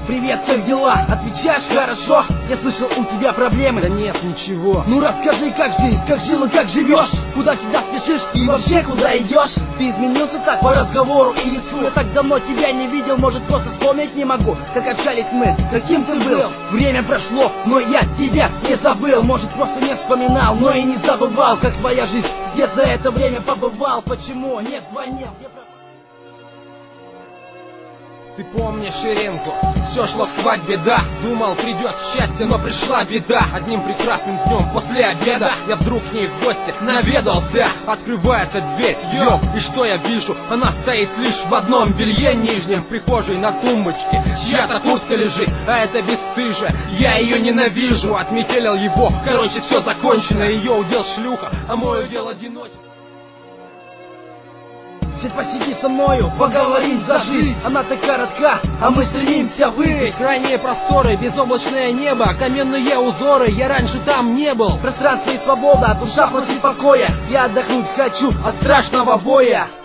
привет, как дела? Отвечаешь хорошо? Я слышал, у тебя проблемы. Да нет, ничего. Ну расскажи, как жизнь, как жил и как живешь? Куда всегда спешишь и вообще куда идешь? Ты изменился так по разговору и лицу. Я так давно тебя не видел, может просто вспомнить не могу. Как общались мы, каким ты был? Время прошло, но я тебя не забыл. Может просто не вспоминал, но и не забывал. Как твоя жизнь, где за это время побывал? Почему не звонил? Ты помнишь Иринку? Все шло к свадьбе, да. Думал, придет счастье, но пришла беда. Одним прекрасным днем после обеда я вдруг к ней в гости наведался. Открывается дверь, йоу, и что я вижу? Она стоит лишь в одном белье нижнем, в прихожей на тумбочке. Чья-то куртка лежит, а это бесстыжая. Я ее ненавижу, отметелил его. Короче, все закончено, ее удел шлюха, а мой удел одиночество. Сядь, посиди со мною, поговорим за жизнь. Она так коротка, а мы стремимся выйти. Крайние просторы, безоблачное небо, каменные узоры, я раньше там не был. Пространство и свобода, душа просит покоя. Я отдохнуть хочу от страшного боя.